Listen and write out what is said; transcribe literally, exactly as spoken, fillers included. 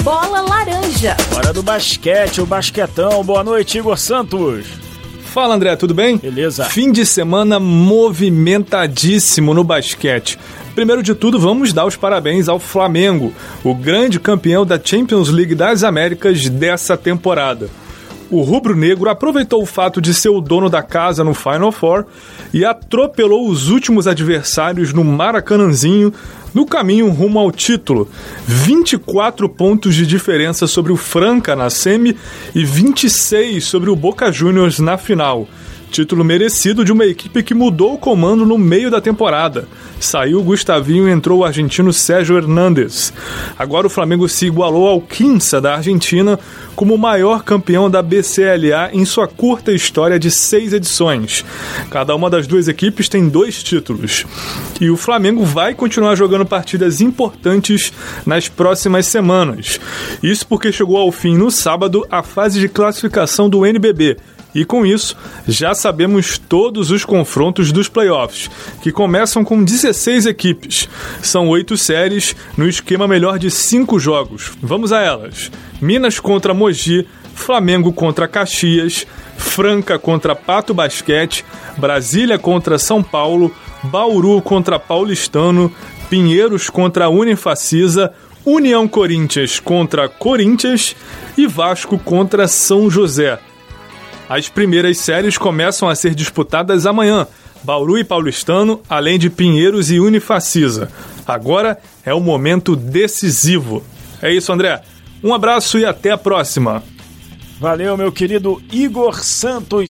Bola Laranja. Hora do basquete, o basquetão. Boa noite, Igor Santos. Fala, André, tudo bem? Beleza. Fim de semana movimentadíssimo no basquete. Primeiro de tudo, vamos dar os parabéns ao Flamengo, o grande campeão da Champions League das Américas dessa temporada. O rubro-negro aproveitou o fato de ser o dono da casa no Final Four e atropelou os últimos adversários no Maracanãzinho no caminho rumo ao título. vinte e quatro pontos de diferença sobre o Franca na semi e vinte e seis sobre o Boca Juniors na final. Título merecido de uma equipe que mudou o comando no meio da temporada. Saiu o Gustavinho e entrou o argentino Sérgio Hernández. Agora o Flamengo se igualou ao Quimsa da Argentina como o maior campeão da B C L A em sua curta história de seis edições. Cada uma das duas equipes tem dois títulos. E o Flamengo vai continuar jogando partidas importantes nas próximas semanas. Isso porque chegou ao fim no sábado a fase de classificação do N B B. E com isso, já sabemos todos os confrontos dos playoffs, que começam com dezesseis equipes. São oito séries no esquema melhor de cinco jogos. Vamos a elas. Minas contra Mogi, Flamengo contra Caxias, Franca contra Pato Basquete, Brasília contra São Paulo, Bauru contra Paulistano, Pinheiros contra Unifacisa, União Corinthians contra Corinthians e Vasco contra São José. As primeiras séries começam a ser disputadas amanhã, Bauru e Paulistano, além de Pinheiros e Unifacisa. Agora é o momento decisivo. É isso, André. Um abraço e até a próxima. Valeu, meu querido Igor Santos.